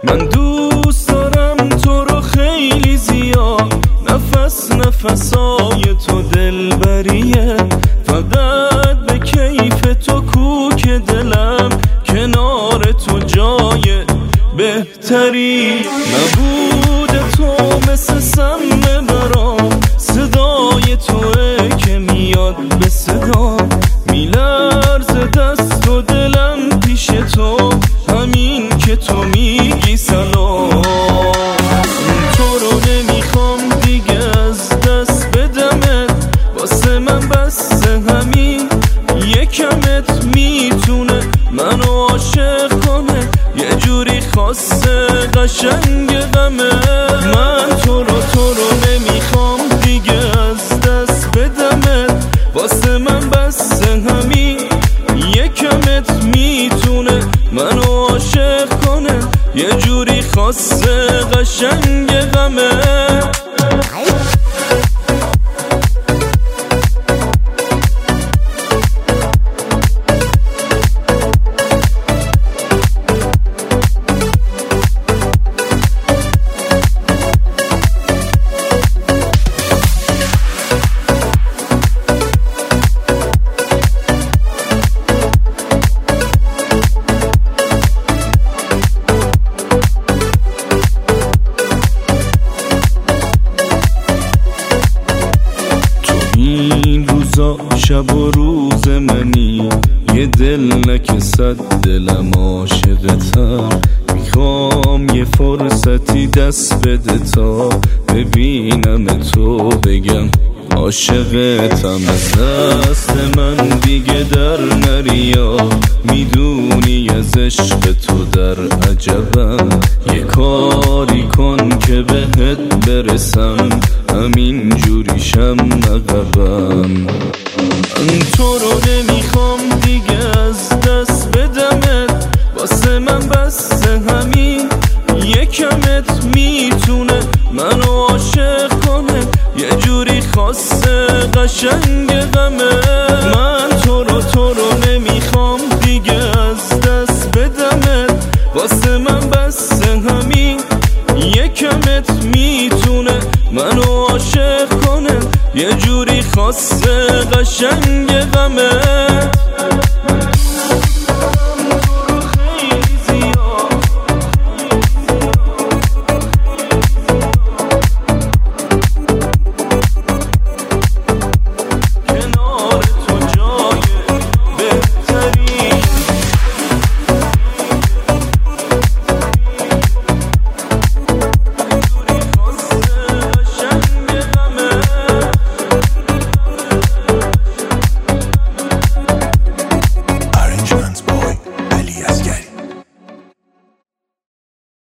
من دوست دارم تو رو خیلی زیاد، نفس نفسای تو دلبریه، فقط به کیف تو کوک دلم، کنار تو جای بهتری. نبود تو مثل سم برام، صدای توه که میاد به صدا، میلرزه دست و دلم پیش تو، همین که تو میگی سلام. تو رو نمیخوام دیگه از دست بدمت، واسه من بس همین یکمت میتونه منو عاشق کنه، یه جوری خاصه قشنگ غمه. من تو رو نمیخوام دیگه از دست بدمت، واسه من بس همین یکمت میتونه منو عاشق کنه، یه جوری خاصه قشنگ غمه. این روزا شب و روز منی، یه دل نکه صد دلم عاشقتم، میخوام یه فرصتی دست بده تا ببینم تو بگم عاشقتم. از دست من دیگه در نریا، میدونی از عشق تو در عجبم، یه کاری کن که بهت برسم، همین جوریشم عقبم. من تو رو نمیخوام دیگه از دست بدمت، واسه من بس همین یکمت میتونه منو عاشق کنه، یه جوری خاصه قشنگ غمه. من تو رو نمیخوام دیگه از دست بدمت، واسه من بس همین یکمت میتونه منو عاشق کنه، یه جوری خاصه قشنگ